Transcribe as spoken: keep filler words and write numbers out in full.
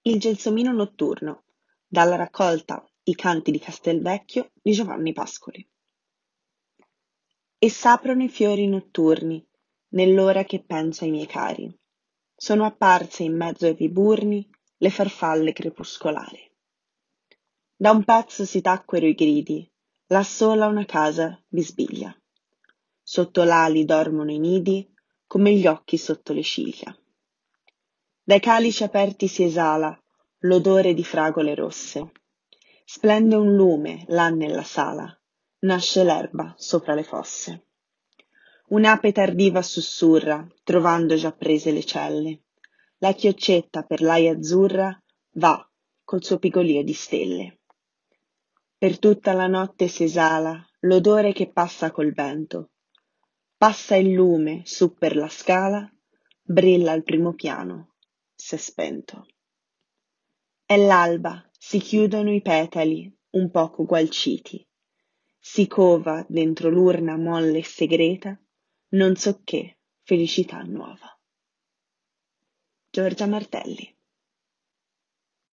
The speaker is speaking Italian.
Il gelsomino notturno, dalla raccolta I canti di Castelvecchio di Giovanni Pascoli. E s'aprono i fiori notturni, nell'ora che penso ai miei cari. Sono apparse in mezzo ai viburni le farfalle crepuscolari. Da un pezzo si tacquero i gridi, là sola una casa bisbiglia. Sotto l'ali dormono i nidi, come gli occhi sotto le ciglia. Dai calici aperti si esala l'odore di fragole rosse. Splende un lume là nella sala, nasce l'erba sopra le fosse. Un'ape tardiva sussurra, trovando già prese le celle. La chioccetta per l'aia azzurra va col suo pigolio di stelle. Per tutta la notte si esala l'odore che passa col vento. Passa il lume su per la scala, brilla al primo piano, s'è spento. È l'alba, si chiudono i petali, un poco gualciti. Si cova dentro l'urna molle e segreta, non so che felicità nuova. Giorgia Martelli.